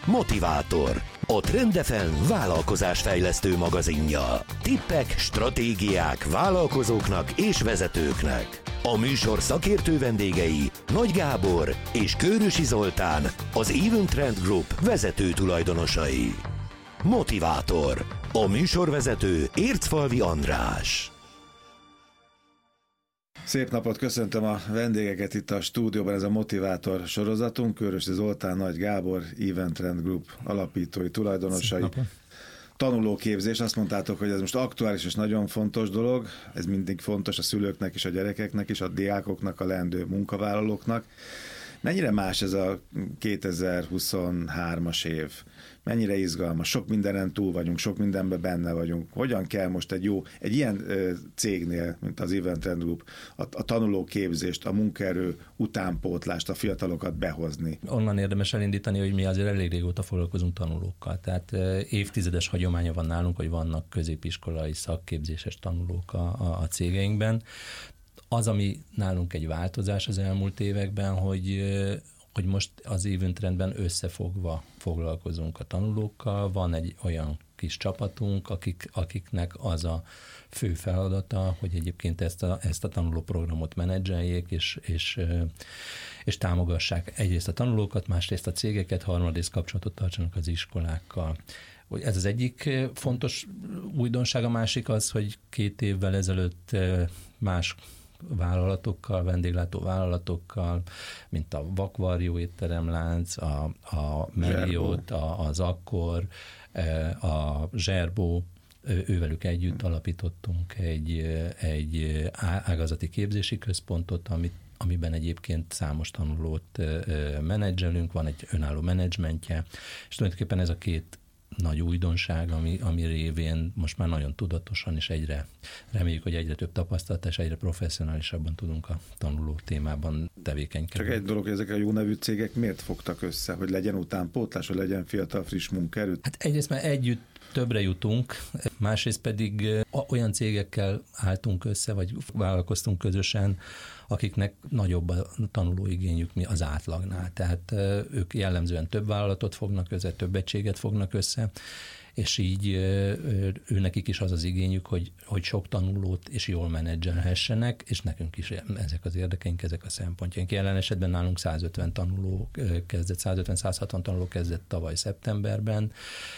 Motivátor, a Trend FM vállalkozásfejlesztő magazinja. Tippek, stratégiák vállalkozóknak és vezetőknek. A műsor szakértő vendégei Nagy Gábor és Kőrösi Zoltán, az Event Trend Group vezető tulajdonosai. Motivátor, a műsorvezető Ércfalvi András. Szép napot, köszöntöm a vendégeket itt a stúdióban, ez a Motivátor sorozatunk. Kőrösi Zoltán, Nagy Gábor, Event Trend Group alapítói, tulajdonosai. Tanulóképzés, azt mondtátok, hogy ez most aktuális és nagyon fontos dolog, ez mindig fontos a szülőknek és a gyerekeknek és a diákoknak, a leendő munkavállalóknak. Mennyire más ez a 2023-as év? Mennyire izgalmas? Sok mindenen túl vagyunk, sok mindenben benne vagyunk. Hogyan kell most egy ilyen cégnél, mint az Event Trend Group, a tanulóképzést, a munkaerő utánpótlást, a fiatalokat behozni? Onnan érdemes elindítani, hogy mi azért elég régóta foglalkozunk tanulókkal. Tehát évtizedes hagyománya van nálunk, hogy vannak középiskolai szakképzéses tanulók a cégeinkben. Az, ami nálunk egy változás az elmúlt években, hogy most az Event Trendben összefogva foglalkozunk a tanulókkal, van egy olyan kis csapatunk, akiknek az a fő feladata, hogy egyébként ezt a tanulóprogramot menedzseljék, és támogassák egyrészt a tanulókat, másrészt a cégeket, harmadrészt kapcsolatot tartsanak az iskolákkal. Ez az egyik fontos újdonság, a másik az, hogy 2 évvel ezelőtt más vállalatokkal, vendéglátó vállalatokkal, mint a Vakvarjú étteremlánc, a Marriott, az Akkor, a Zserbó, ővelük együtt alapítottunk egy ágazati képzési központot, amiben egyébként számos tanulót menedzselünk, van egy önálló menedzsmentje, és tulajdonképpen ez a 2 nagy újdonság, ami révén most már nagyon tudatosan, és reméljük, hogy egyre több tapasztalat, és egyre professzionálisabban tudunk a tanuló témában tevékenykedni. Csak egy dolog, hogy ezek a jó nevű cégek miért fogtak össze, hogy legyen utánpótlás, hogy legyen fiatal, friss munkaerő? Hát egyrészt már együtt többre jutunk, másrészt pedig olyan cégekkel álltunk össze, vagy vállalkoztunk közösen, akiknek nagyobb a tanulóigényük az átlagnál. Tehát ők jellemzően több vállalatot fognak össze, több egységet fognak össze, és így őnekik is az az igényük, hogy sok tanulót és jól menedzselhessenek, és nekünk is ezek az érdekeink, ezek a szempontjaink. Jelen esetben nálunk 150 tanuló kezdett, 150-160 tanuló kezdett tavaly szeptemberben,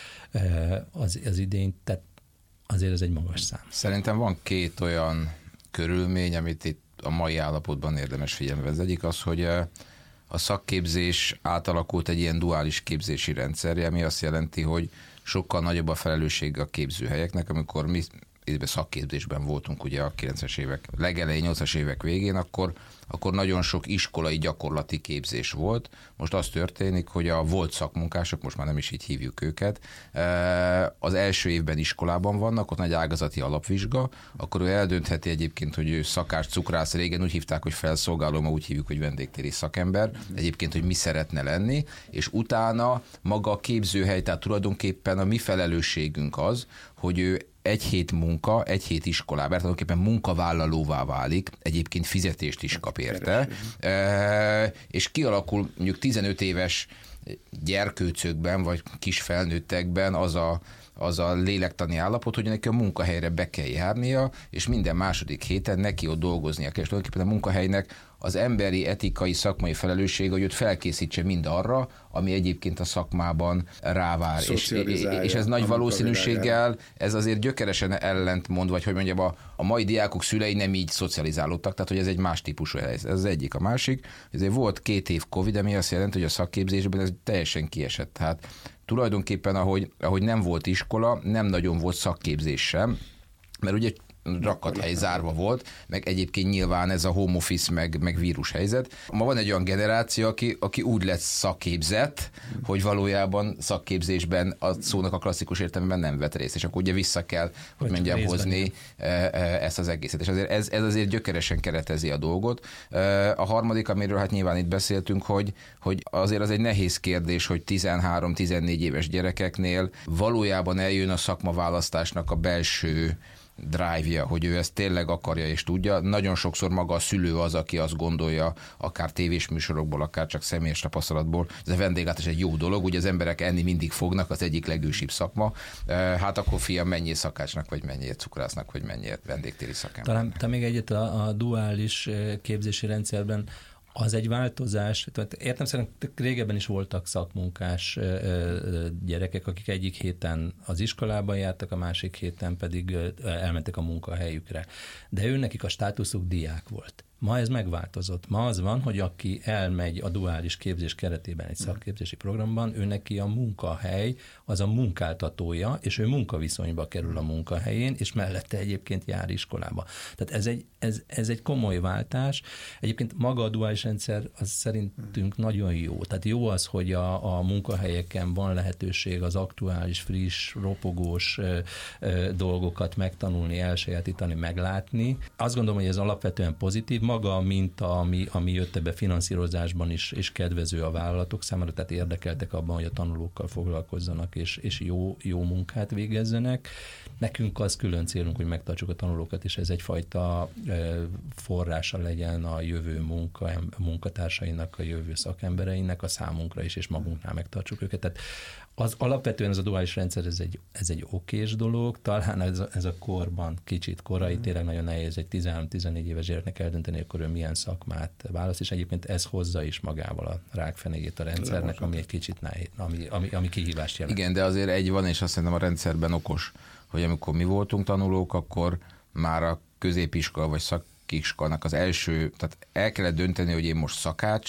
az idén, tehát azért ez egy magas szám. Szerintem van 2 olyan körülmény, amit itt a mai állapotban érdemes figyelme. Az egyik az, hogy a szakképzés átalakult egy ilyen duális képzési rendszerje, ami azt jelenti, hogy sokkal nagyobb a felelősség a képzőhelyeknek. Amikor mi szakképzésben voltunk ugye a 90-es évek legelején, 80-as évek végén, akkor nagyon sok iskolai gyakorlati képzés volt. Most az történik, hogy a volt szakmunkások, most már nem is így hívjuk őket, az első évben iskolában vannak, ott nagy ágazati alapvizsga, akkor ő eldöntheti egyébként, hogy ő szakács, cukrász, régen úgy hívták, hogy felszolgáló, ma úgy hívjuk, hogy vendégtéri szakember, egyébként, hogy mi szeretne lenni, és utána maga a képzőhely, tehát tulajdonképpen a mi felelősségünk az, hogy ő 1 hét munka, 1 hét iskolában, tulajdonképpen munkavállalóvá válik, egyébként fizetést is kap érte, és kialakul mondjuk 15 éves gyerkőcökben, vagy kis felnőttekben az a lélektani állapot, hogy neki a munkahelyre be kell járnia, és minden második héten neki ott dolgoznia kell. És tulajdonképpen a munkahelynek az emberi, etikai, szakmai felelőssége, hogy őt felkészítse mind arra, ami egyébként a szakmában rávár. És ez nagy valószínűséggel, ez azért gyökeresen ellentmond, vagy hogy mondjam, a mai diákok szülei nem így szocializálódtak, tehát hogy ez egy más típusú helyzet. Ez az egyik. A másik, ezért volt 2 év Covid, ami azt jelenti, hogy a szakképzésben ez teljesen kiesett. Tehát tulajdonképpen, ahogy nem volt iskola, nem nagyon volt szakképzés sem, mert ugye rakathely zárva volt, meg egyébként nyilván ez a home office, meg vírus helyzet. Ma van egy olyan generáció, aki úgy lesz szakképzett, hogy valójában szakképzésben a szónak a klasszikus értelemben nem vett részt, és akkor ugye vissza kell, hogy mondjam, hozni ezt az egészet. És azért ez azért gyökeresen keretezi a dolgot. A harmadik, amiről hát nyilván itt beszéltünk, hogy azért az egy nehéz kérdés, hogy 13-14 éves gyerekeknél valójában eljön a szakmaválasztásnak a belső drive-ja, hogy ő ezt tényleg akarja és tudja. Nagyon sokszor maga a szülő az, aki azt gondolja, akár tévés műsorokból, akár csak személyes tapasztalatból, ez a vendéglátás egy jó dolog, ugye az emberek enni mindig fognak, az egyik legősibb szakma. Hát akkor fiam, menjél szakácsnak, vagy menjél cukrásznak, vagy menjél vendégtéri szakembernek. Talán még egyet a duális képzési rendszerben az egy változás, tehát értem szerint régebben is voltak szakmunkás gyerekek, akik egyik héten az iskolában jártak, a másik héten pedig elmentek a munkahelyükre. De őnekik a státuszuk diák volt. Ma ez megváltozott. Ma az van, hogy aki elmegy a duális képzés keretében egy szakképzési programban, ő neki a munkahely az a munkáltatója, és ő munkaviszonyba kerül a munkahelyén, és mellette egyébként jár iskolába. Tehát ez egy komoly váltás. Egyébként maga a duális rendszer az szerintünk nagyon jó. Tehát jó az, hogy a munkahelyeken van lehetőség az aktuális, friss, ropogós dolgokat megtanulni, elsajátítani, meglátni. Azt gondolom, hogy ez alapvetően pozitív. Maga a minta, ami jött ebbe finanszírozásban is kedvező a vállalatok számára, tehát érdekeltek abban, hogy a tanulókkal foglalkozzanak, és jó munkát végezzenek. Nekünk az külön célunk, hogy megtartsuk a tanulókat, és ez egyfajta forrása legyen a jövő munkatársainak, a jövő szakembereinek, a számunkra is, és magunknál megtartsuk őket. Tehát az alapvetően ez a duális rendszer, ez egy okés dolog, talán ez a korban kicsit korai, tényleg nagyon nehéz egy 13-14 éves gyereknek eldönteni, akkor ő milyen szakmát választ, és egyébként ez hozza is magával a rákfenéjét a rendszernek, ami egy kicsit nehéz, ami kihívást jelent. Igen, de azért egy van, és azt szerintem a rendszerben okos, hogy amikor mi voltunk tanulók, akkor már a középiskola vagy szakiskolának az első, tehát el kellett dönteni, hogy én most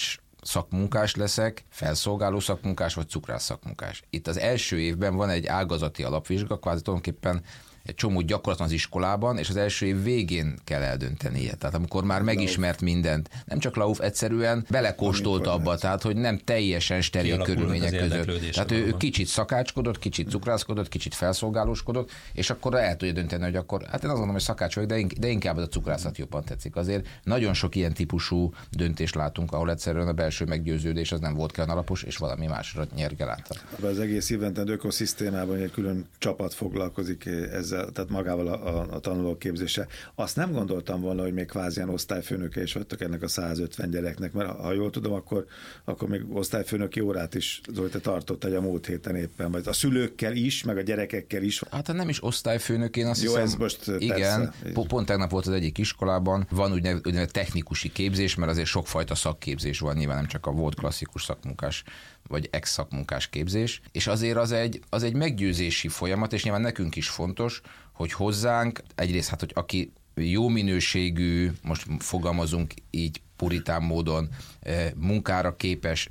szakmunkás leszek, felszolgáló szakmunkás vagy cukrász szakmunkás. Itt az első évben van egy ágazati alapvizsga, kvázi tulajdonképpen egy csomó gyakorlat az iskolában, és az első év végén kell eldöntenie. Tehát amikor már megismert mindent, nem csak Lauf, egyszerűen belekóstolta abba, tehát hogy nem teljesen steril körülmények között. Tehát ő kicsit szakácskodott, kicsit cukrászkodott, kicsit felszolgálóskodott, és akkor el tudja dönteni, hogy akkor, hát én azt gondolom, hogy szakács vagyok, de inkább az a cukrászat jobban tetszik. Azért nagyon sok ilyen típusú döntést látunk, ahol egyszerűen a belső meggyőződés az nem volt kell alapos, és valami másra nyergel át. Az egész Eventrend ökoszisztémában egy külön csapat foglalkozik ezzel, tehát magával a tanulók képzése. Azt nem gondoltam volna, hogy még kvázi ilyen osztályfőnöke is vagytok ennek a 150 gyereknek, mert ha jól tudom, akkor még osztályfőnöki órát is Zoli, te tartottad a múlt héten éppen, vagy a szülőkkel is, meg a gyerekekkel is. Hát nem is osztályfőnök, én azt hiszem. Jó, ez most igen, persze. Pont tegnap volt az egyik iskolában, van úgynevezett technikusi képzés, mert azért sokfajta szakképzés van, nyilván nem csak a volt klasszikus szakmunkás vagy ex-szakmunkás képzés, és azért az egy meggyőzési folyamat, és nyilván nekünk is fontos, hogy hozzánk egyrészt, hát, hogy aki jó minőségű, most fogalmazunk így puritán módon, munkára képes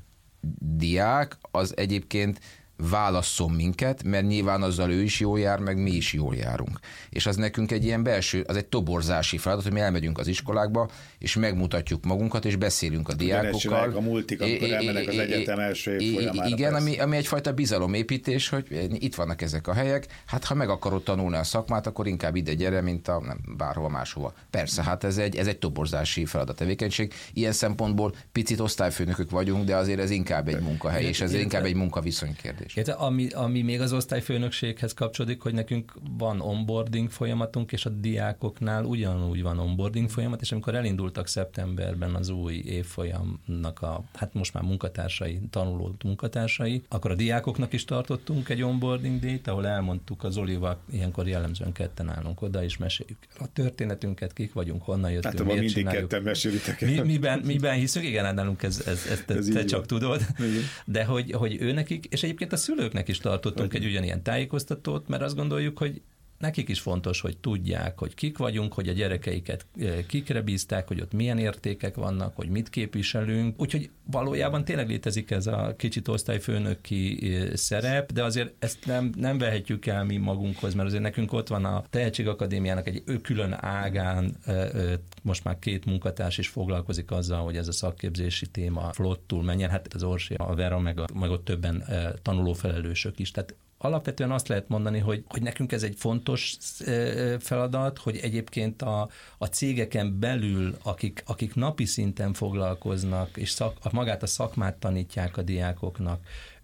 diák, az egyébként válasszon minket, mert nyilván azzal ő is jól jár, meg mi is jól járunk. És az nekünk egy ilyen belső, az egy toborzási feladat, hogy mi elmegyünk az iskolákba, és megmutatjuk magunkat, és beszélünk a diákokkal. A multik, amikor elmennek az egyetem első év folyamára. Igen, ami egyfajta bizalomépítés, hogy itt vannak ezek a helyek, hát ha meg akarod tanulni a szakmát, akkor inkább ide gyere, mint bárhova máshova. Persze, hát ez egy toborzási feladat tevékenység. Ilyen szempontból picit osztályfőnökök vagyunk, de azért ez inkább egy munkahely, és ez inkább egy munkaviszony kérdés. Ami még az osztályfőnökséghez kapcsolódik, hogy nekünk van onboarding folyamatunk, és a diákoknál ugyanúgy van onboarding folyamat, és amikor elindultak szeptemberben az új évfolyamnak hát most már tanuló munkatársai, akkor a diákoknak is tartottunk egy onboarding day-t, ahol elmondtuk az Zolival, ilyenkor jellemzően ketten állunk oda, és meséljük a történetünket, kik vagyunk, honnan jöttünk, hát, miért mindig csináljuk. Ketten meselitek. Miben hiszünk, igen, nálunk ezt te csak tudod, de hogy ő nekik, és egyébként a szülőknek is tartottunk egy ugyanilyen tájékoztatót, mert azt gondoljuk, hogy nekik is fontos, hogy tudják, hogy kik vagyunk, hogy a gyerekeiket kikre bízták, hogy ott milyen értékek vannak, hogy mit képviselünk. Úgyhogy valójában tényleg létezik ez a kicsit osztályfőnöki szerep, de azért ezt nem vehetjük el mi magunkhoz, mert azért nekünk ott van a Tehetségakadémiának egy külön ágán, most már 2 munkatárs is foglalkozik azzal, hogy ez a szakképzési téma flottul menjen. Hát az Orsi, a Vera, meg ott többen tanulófelelősök is. Tehát alapvetően azt lehet mondani, hogy nekünk ez egy fontos feladat, hogy egyébként a cégeken belül, akik napi szinten foglalkoznak, és magát a szakmát tanítják a diákoknak,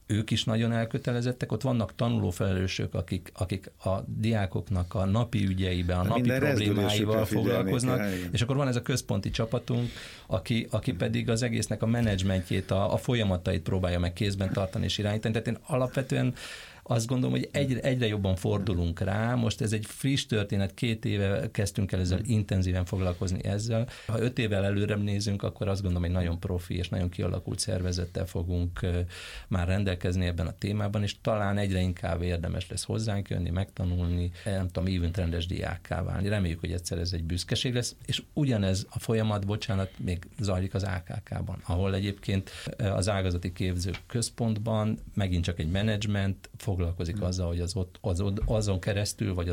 ők is nagyon elkötelezettek, ott vannak tanulófelelősök, akik a diákoknak a napi ügyeiben, a napi problémáival foglalkoznak, és akkor van ez a központi csapatunk, aki pedig az egésznek a menedzsmentjét, a folyamatait próbálja meg kézben tartani és irányítani. Tehát én alapvetően azt gondolom, hogy egyre jobban fordulunk rá. Most ez egy friss történet, 2 éve kezdtünk el ezzel intenzíven foglalkozni ezzel. Ha 5 évvel előre nézünk, akkor azt gondolom, hogy nagyon profi és nagyon kialakult szervezettel fogunk már rendelkezni ebben a témában, és talán egyre inkább érdemes lesz hozzánk jönni, megtanulni, nem tudom, eventrendes diákká válni. Reméljük, hogy egyszer ez egy büszkeség lesz, és ugyanez a folyamat, még zajlik az AKK-ban, ahol egyébként az ágazati képző központban megint csak egy menedzsment foglalkozik azzal, hogy azon keresztül, vagy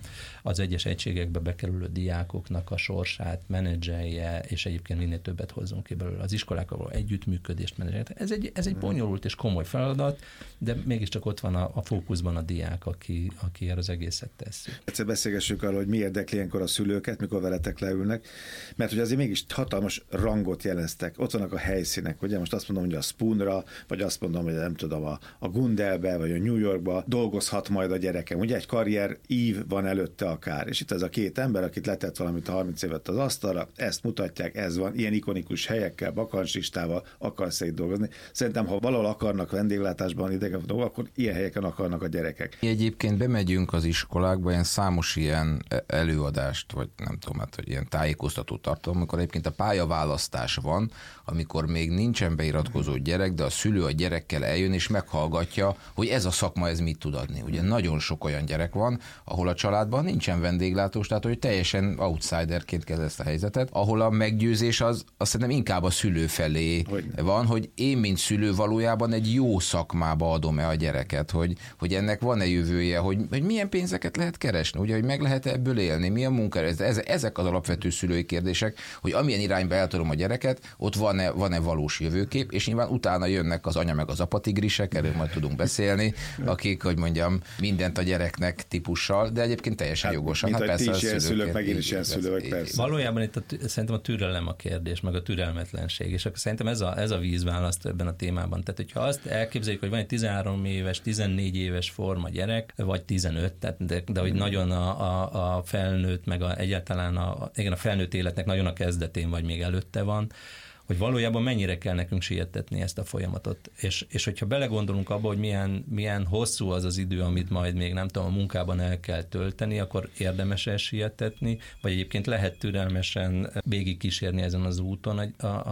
az egyes egységekbe bekerülő diákoknak a sorsát menedzselje, és egyébként minél többet hozzunk ki belőle. Az iskolákkal való együttműködést menedzselje. Ez egy bonyolult és komoly feladat, de mégiscsak ott van a fókuszban a diák, aki erre az egészet teszi. Egyszer beszélgessük arról, hogy mi érdekli ilyenkor a szülőket, mikor veletek leülnek, mert hogy azért mégis hatalmas rangot jeleztek. Ott vannak a helyszínek, ugye most azt mondom, hogy a Spoonra, vagy azt mondom, hogy nem tudom, a Gundelbe, vagy a New Yorkba dolgozhat majd a gyerekem. Ugye egy karrier ív van előtte akár, és itt ez a 2 ember, akit letett valamit a 30 évet az asztalra, ezt mutatják, ez van, ilyen ikonikus helyekkel, bakancslistával akarsz itt dolgozni. Szerintem, ha valahol akarnak vendéglátásban idegen, akkor ilyen helyeken akarnak a gyerekek. Egyébként bemegyünk az iskolákba, ilyen számos ilyen előadást, vagy nem tudom, hogy ilyen tájékoztató tartalom, amikor egyébként a pályaválasztás van, amikor még nincsen beiratkozó gyerek, de a szülő a gyerekkel eljön és meghallgatja, hogy ez a szakma ez mit tud adni. Ugye nagyon sok olyan gyerek van, ahol a családban nincsen vendéglátós, tehát hogy teljesen outsiderként kezd ezt a helyzetet, ahol a meggyőzés az szerintem inkább a szülő felé van, hogy én, mint szülő valójában egy jó szakmába adom-e a gyereket, hogy ennek van-e jövője, hogy milyen pénzeket lehet keresni, ugye, hogy meg lehet ebből élni, milyen munka, ezek az alapvető szülői kérdések, hogy amilyen irányba eltolom a gyereket, ott van-e valós jövőkép, és nyilván utána jönnek az anya meg az apatigrisek, erről majd tudunk beszélni, akik, hogy mondjam, mindent a gyereknek típussal, de egyébként teljesen jogosan. Hát persze, ti is szülők, meg én is ilyen szülők, persze. Valójában itt szerintem a türelem a kérdés, meg a türelmetlenség, és akkor szerintem ez a vízválaszt ebben a témában. Tehát, hogyha azt elképzeljük, hogy van egy 13 éves, 14 éves forma gyerek, vagy 15, de hogy nagyon a felnőtt, meg egyáltalán a felnőtt életnek nagyon a kezdetén, vagy még előtte van, hogy valójában mennyire kell nekünk sietetni ezt a folyamatot. És hogyha belegondolunk abba, hogy milyen hosszú az idő, amit majd még nem tudom, a munkában el kell tölteni, akkor érdemes sietetni, vagy egyébként lehet türelmesen végigkísérni ezen az úton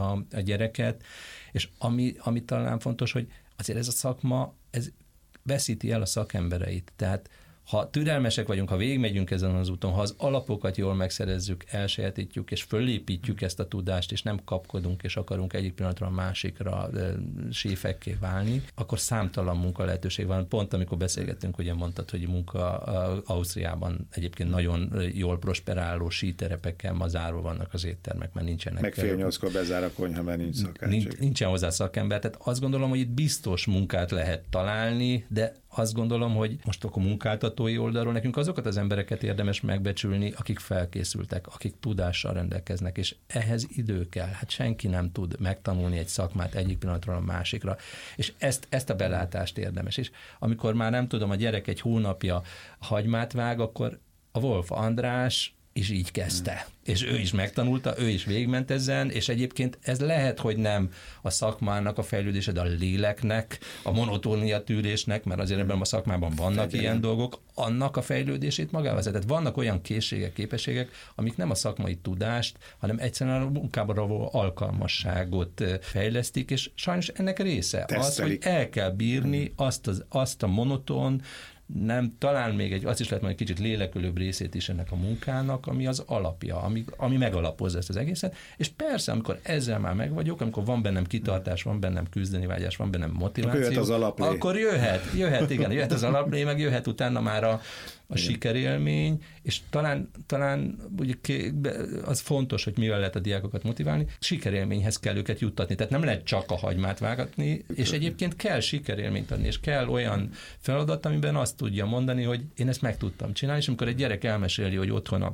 a gyereket. És ami talán fontos, hogy azért ez a szakma, ez veszíti el a szakembereit. Tehát ha türelmesek vagyunk, ha végigmegyünk ezen az úton, ha az alapokat jól megszerezzük, elsajátítjuk, és fölépítjük ezt a tudást, és nem kapkodunk, és akarunk egyik pillanatra a másikra séfekké válni, akkor számtalan munka lehetőség van. Pont amikor beszélgettünk, ugye mondtad, hogy munka Ausztriában egyébként nagyon jól prosperáló síterepekkel ma zárva vannak az éttermek, mert nincsenek. Meg 7:30-kor bezár a konyha, mert nincs szakácsik. Nincsen hozzá szakember, tehát azt gondolom, hogy itt biztos munkát lehet találni, de azt gondolom, hogy most akkor munkáltatói oldalról nekünk azokat az embereket érdemes megbecsülni, akik felkészültek, akik tudással rendelkeznek, és ehhez idő kell. Hát senki nem tud megtanulni egy szakmát egyik pillanatról a másikra, és ezt a belátást érdemes. És amikor már nem tudom, a gyerek egy hónapja hagymát vág, akkor a Wolf András is így kezdte. És ő is megtanulta, ő is végigment ezen, és egyébként ez lehet, hogy nem a szakmának a fejlődése, de a léleknek, a monotónia tűrésnek, mert azért ebben a szakmában vannak ilyen dolgok, annak a fejlődését magával vezetett. Vannak olyan készségek, képességek, amik nem a szakmai tudást, hanem egyszerűen a munkában való alkalmasságot fejlesztik, és sajnos ennek része az, hogy el kell bírni azt a monoton, nem, talán még azt is lehet mondani, egy kicsit lélekülőbb részét is ennek a munkának, ami az alapja, ami megalapozza ezt az egészet, és persze, amikor ezzel már megvagyok, amikor van bennem kitartás, van bennem küzdeni vágyás, van bennem motiváció, akkor jöhet az alaplé, meg jöhet utána már a sikerélmény, és talán ugye az fontos, hogy mivel lehet a diákokat motiválni, sikerélményhez kell őket juttatni, tehát nem lehet csak a hagymát vágatni, és egyébként kell sikerélményt adni, és kell olyan feladat, amiben azt tudja mondani, hogy én ezt meg tudtam csinálni, és amikor egy gyerek elmeséli, hogy otthon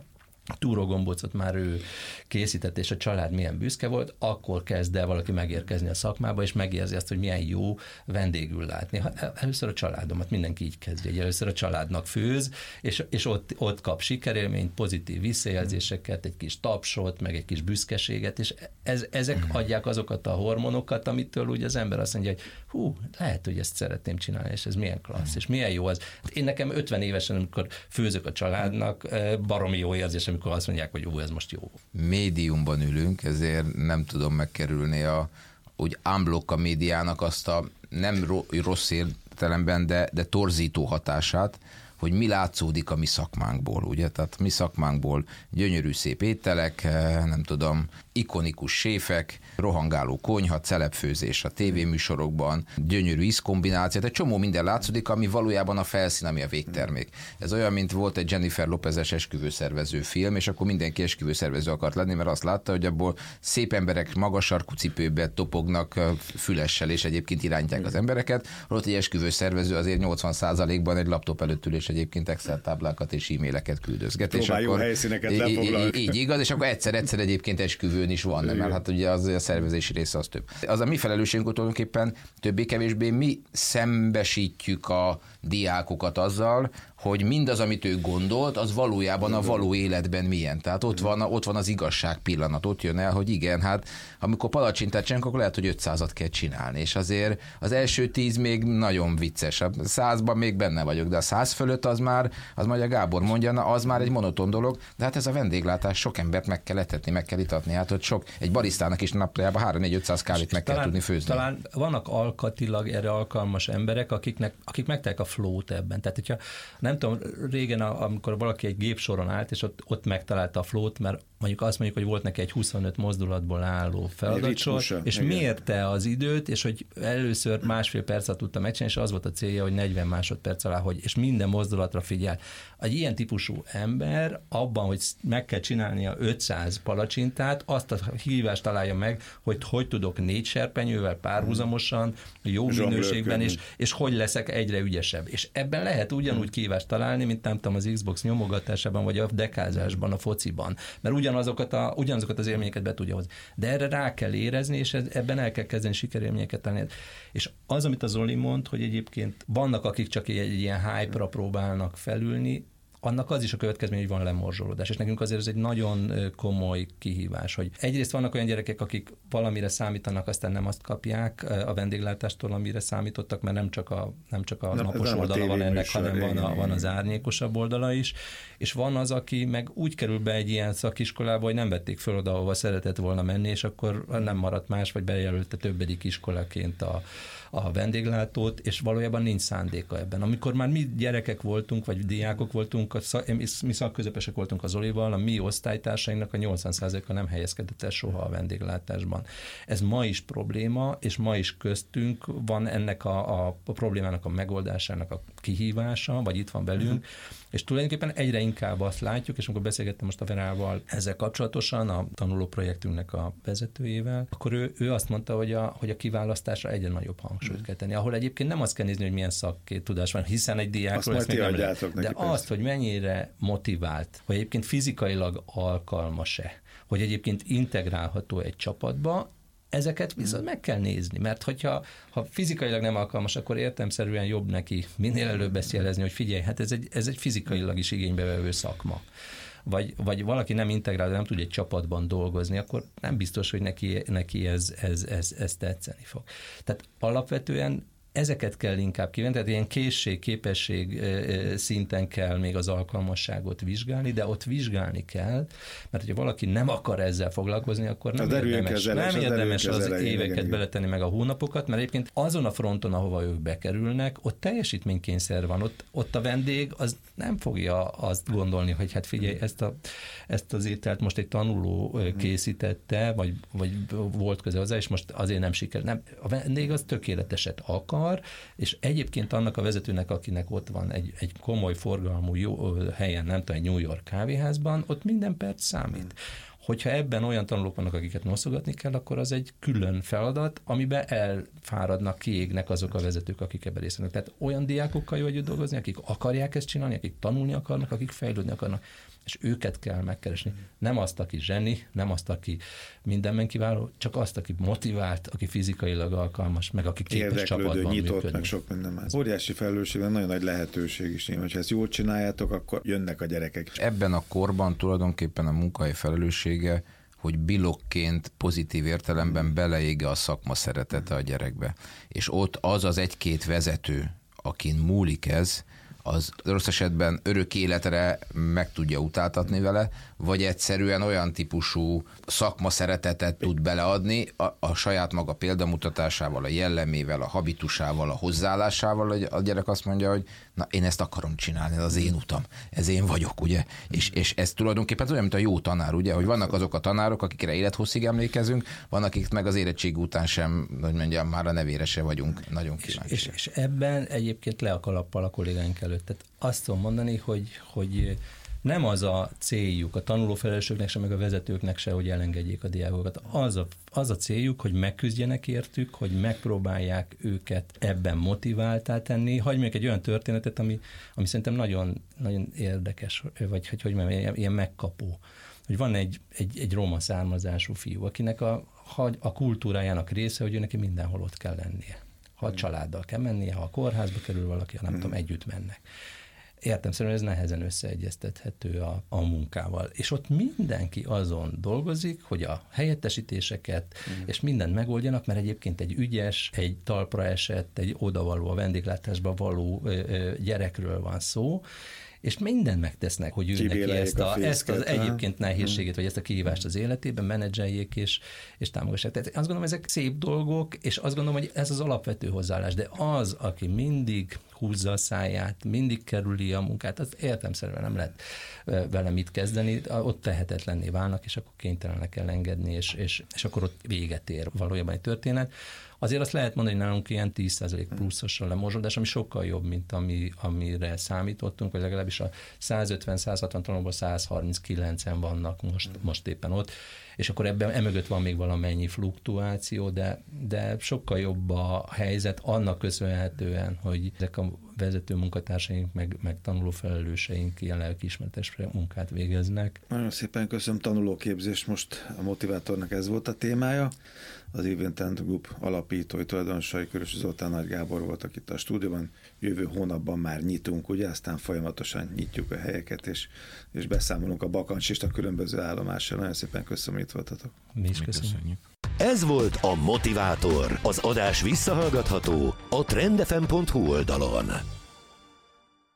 túrógombócot már ő készített, és a család milyen büszke volt, akkor kezd el valaki megérkezni a szakmába, és megérzi azt, hogy milyen jó vendégül látni. Először a családomat, mindenki így kezdje, hogy először a családnak főz, és ott kap sikerélményt, pozitív visszajelzéseket, egy kis tapsot, meg egy kis büszkeséget, és ezek adják azokat a hormonokat, amitől úgy az ember azt mondja, hogy hú, lehet, hogy ezt szeretném csinálni, és ez milyen klassz, és milyen jó az. Én nekem 50 évesen, amikor főzök a családnak, baromi jó érzés, amikor azt mondják, hogy ez most jó. Médiumban ülünk, ezért nem tudom megkerülni úgy unblock a médiának azt a nem rossz értelemben, de torzító hatását, hogy mi látszódik a mi szakmánkból, ugye? Tehát mi szakmánkból gyönyörű szép ételek, nem tudom, ikonikus séfek, rohangáló konyha, celebfőzés a tévéműsorokban, gyönyörű ízkombináció, egy csomó minden látszódik, ami valójában a felszín, ami a végtermék. Ez olyan, mint volt egy Jennifer Lopez-es esküvőszervező film, és akkor mindenki esküvőszervező akart lenni, mert azt látta, hogy abból szép emberek magas sarkú cipőbe topognak fülessel, és egyébként irányítják az embereket. Ott egy esküvőszervező azért 80%-ban egy laptop előtt ül, és egyébként Excel táblákat és e-maileket küldözget. És akkor helyszíneket lefoglal. Így igaz, és akkor egyszer egyébként esküvőn is van, mert hát ugye az a szervezési része az több. Az a mi felelősségünk, hogy tulajdonképpen többé-kevésbé mi szembesítjük a diákokat azzal, hogy mindaz, amit ő gondolt, az valójában a való életben milyen. Tehát ott van az igazság pillanat, ott jön el, hogy igen, hát amikor palacsintát csinálunk, akkor lehet, hogy 500-at kell csinálni, és azért az első 10 még nagyon vicces. A 100-ban még benne vagyok, de a 100 fölött az már a Gábor mondja, az már egy monoton dolog, de hát ez a vendéglátás, sok embert meg kell etetni, meg kell itatni, hát hogy egy barisztának is napjában 3-4-500 kávét meg kell tudni főzni. Talán vannak alkatilag erre alkalmas emberek, akik megtalálják a flow-t ebben. Tehát, hogyha nem tudom, régen, amikor valaki egy gépsoron állt, és ott megtalálta a flow-t, mert azt mondjuk, hogy volt neki egy 25 mozdulatból álló feladatsor, és mérte az időt, és hogy először másfél percet tudta megcsinálni, és az volt a célja, hogy 40 másodperc alá, és minden mozdulatra figyel. Egy ilyen típusú ember abban, hogy meg kell csinálnia 500 palacsintát, azt a hívást találja meg, hogy tudok 4 serpenyővel párhuzamosan, jó minőségben, és hogy leszek egyre ügyesebb. És ebben lehet ugyanúgy kihívást találni, mint nem tudom, az Xbox nyomogatásában, vagy a dekázásban, a fociban. Mert ugyanazokat az élményeket be tudja hozni. De erre rá kell érezni, és ebben el kell kezdeni sikerélményeket találni. És az, amit a Zoli mond, hogy egyébként vannak, akik csak egy ilyen hype-ra próbálnak felülni, annak az is a következmény, hogy van lemorzsolódás. És nekünk azért ez egy nagyon komoly kihívás, hogy egyrészt vannak olyan gyerekek, akik valamire számítanak, aztán nem azt kapják a vendéglátástól, amire számítottak, mert nem csak a napos oldala van ennek, hanem van az árnyékosabb oldala is. És van az, aki meg úgy kerül be egy ilyen szakiskolába, hogy nem vették föl oda, ahova szeretett volna menni, és akkor nem maradt más, vagy bejelölte többedik iskolaként a vendéglátót, és valójában nincs szándéka ebben. Amikor már mi gyerekek voltunk, vagy diákok voltunk, mi szakközepesek voltunk az Zolival, a mi osztálytársainknak a 80%-a nem helyezkedett el soha a vendéglátásban. Ez ma is probléma, és ma is köztünk van ennek a problémának a megoldásának a kihívása, vagy itt van velünk, és tulajdonképpen egyre inkább azt látjuk, és amikor beszélgettem most a Verával ezzel kapcsolatosan, a tanuló projektünknek a vezetőjével, akkor ő azt mondta, hogy a kiválasztásra egyre nagyobb hangsúlyt kell tenni, ahol egyébként nem azt kell nézni, hogy milyen tudás van, hiszen egy diákról ezt még nem lehet, de azt, hogy mennyire motivált, hogy egyébként fizikailag alkalmas-e, hogy egyébként integrálható egy csapatba, ezeket viszont meg kell nézni, mert ha fizikailag nem alkalmas, akkor értelemszerűen jobb neki minél előbb ezt jelezni, hogy figyelj, hát ez egy fizikailag is igénybevevő szakma. Vagy valaki nem integrál, nem tud egy csapatban dolgozni, akkor nem biztos, hogy neki ez tetszeni fog. Tehát alapvetően ezeket kell inkább kivenni, tehát ilyen készség, képesség szinten kell még az alkalmasságot vizsgálni, de ott vizsgálni kell, mert hogyha valaki nem akar ezzel foglalkozni, akkor nem érdemes az éveket beletenni meg a hónapokat, mert egyébként azon a fronton, ahova ők bekerülnek, ott teljesítménykényszer van, ott a vendég az nem fogja azt gondolni, hogy hát figyelj, ezt az ételt most egy tanuló készítette, vagy volt köze hozzá, és most azért nem sikerült. Nem, a vendég az tökéleteset akar, és egyébként annak a vezetőnek, akinek ott van egy komoly forgalmú jó helyen, nem tudom, egy New York kávéházban, ott minden perc számít. Hogyha ebben olyan tanulók vannak, akiket noszogatni kell, akkor az egy külön feladat, amiben elfáradnak, kiégnek azok a vezetők, akik ebben részt vennek. Tehát olyan diákokkal jó együtt dolgozni, akik akarják ezt csinálni, akik tanulni akarnak, akik fejlődni akarnak, és őket kell megkeresni. Nem azt, aki zseni, nem azt, aki mindenben kiváló, csak azt, aki motivált, aki fizikailag alkalmas, meg aki képes csapatban nyitott, működni. meg sok minden más. Óriási felelősség, nagyon nagy lehetőség is. Ha ezt jól csináljátok, akkor jönnek a gyerekek. Ebben a korban tulajdonképpen a munkahely felelőssége, hogy bilokként pozitív értelemben beleége a szakma szeretete a gyerekbe. És ott az egy-két vezető, akin múlik ez, az rossz esetben örök életre meg tudja utáltatni vele, vagy egyszerűen olyan típusú szakma szeretetet tud beleadni a saját maga példamutatásával, a jellemével, a habitusával, a hozzáállásával, hogy a gyerek azt mondja, hogy na, én ezt akarom csinálni, ez az én utam, ez én vagyok, ugye? És ez tulajdonképpen olyan, mint a jó tanár, ugye? Hogy vannak azok a tanárok, akikre élethosszig emlékezünk, vannak, akik meg az érettség után sem, hogy mondjam, már a nevére se vagyunk nagyon kíváncsiak. És ebben egyébként le a kalappal a kollégáink előtt. Tehát azt tudom mondani, hogy nem az a céljuk a tanulófelelősöknek se, meg a vezetőknek se, hogy elengedjék a diákokat. Az a céljuk, hogy megküzdjenek értük, hogy megpróbálják őket ebben motiváltá tenni. Hagyj még egy olyan történetet, ami szerintem nagyon, nagyon érdekes, vagy hogy mondjam, ilyen megkapó. Hogy van egy roma származású fiú, akinek a kultúrájának része, hogy ő neki mindenhol ott kell lennie. Ha a családdal kell mennie, ha a kórházba kerül valaki, ha nem tudom, együtt mennek. Értelemszerűen ez nehezen összeegyeztethető a munkával. És ott mindenki azon dolgozik, hogy a helyettesítéseket és mindent megoldjanak, mert egyébként egy ügyes, egy talpra esett, egy odavaló, a vendéglátásba való gyerekről van szó, és mindent megtesznek, hogy ő neki ezt az egyébként nehézségét, vagy ezt a kihívást az életében menedzseljék és támogassák. Tehát azt gondolom, ezek szép dolgok, és azt gondolom, hogy ez az alapvető hozzáállás, de az, aki mindig húzza a száját, mindig kerüli a munkát, az értelemszerűen nem lehet vele mit kezdeni, ott tehetetlenné válnak, és akkor kénytelenek elengedni, és akkor ott véget ér valójában egy történet. Azért azt lehet mondani, hogy nálunk ilyen 10% pluszos a lemorzsolódás, ami sokkal jobb, mint amire számítottunk, vagy legalábbis a 150-160 tanulóból 139-en vannak most éppen ott, és akkor ebben emögött van még valamennyi fluktuáció, de sokkal jobb a helyzet annak köszönhetően, hogy ezek a vezető munkatársaink, meg tanulófelelőseink ilyen lelkiismeretes munkát végeznek. Nagyon szépen köszönöm, tanulóképzés, most a Motivátornak ez volt a témája. Az Event Group alapítói tulajdonosai Körösi Zoltán, Nagy Gábor voltak itt a stúdióban. Jövő hónapban már nyitunk, ugye, aztán folyamatosan nyitjuk a helyeket, és beszámolunk a bakancsista különböző állomásra. Nagyon szépen köszönöm, hogy itt voltatok. Mi is köszönjük. Ez volt a Motivátor. Az adás visszahallgatható a trendfm.hu oldalon.